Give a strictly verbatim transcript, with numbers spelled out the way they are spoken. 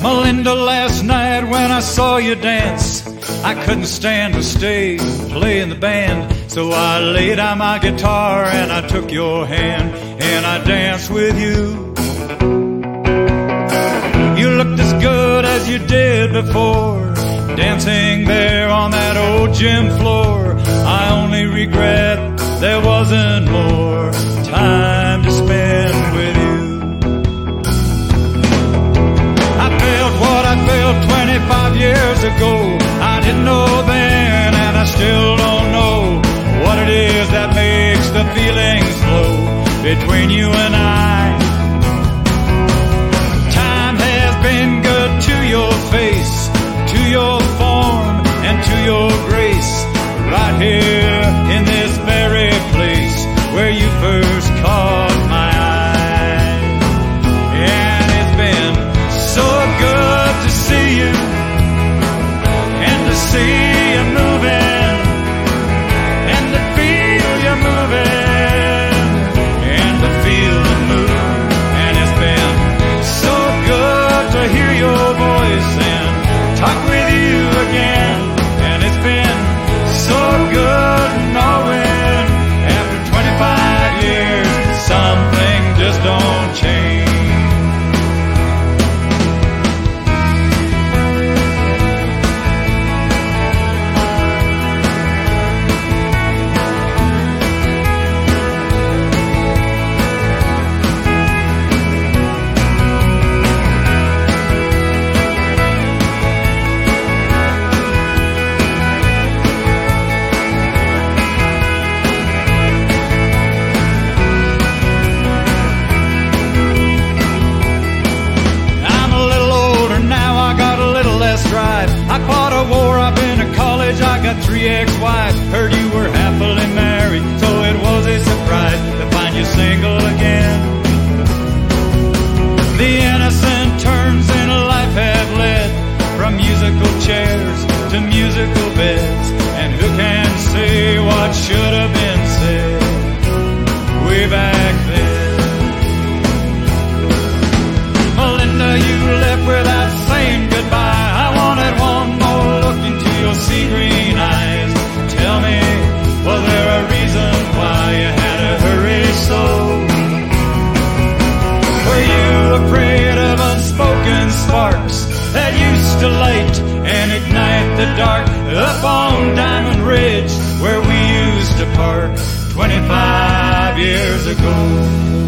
Melinda, last night when I saw you dance, I couldn't stand to stay playing the band. So I laid down my guitar and I took your hand and I danced with you. You looked as good as you did before, dancing there on that old gym floor. I only regret there wasn't more time to spend with you. I felt what I felt twenty-five years ago. I didn't know then, and I still don't know what it is that makes the feelings flow between you and I. Time has been good to your face, to your form, and to your grace. Right here in this very place where you first caught my eye. And it's been so good to see you and to see you moving and to feel you moving and to feel the move. And it's been so good to hear your voice and talk with you again. And it's been so good knowing after twenty-five years something just don't change. I fought a war, I've been to college, I got three ex-wives. Heard you were happily married, so it was a surprise to find you single again. The innocent turns in life have led from musical chairs to musical beds. And who can say what should have been said way back then? Melinda, you left without saying goodbye. I wanted one more look into your sea green eyes. Tell me, was there a reason why you had to hurry so? Were you afraid of unspoken sparks that used to light and ignite the dark up on Diamond Ridge where we used to park twenty-five years ago?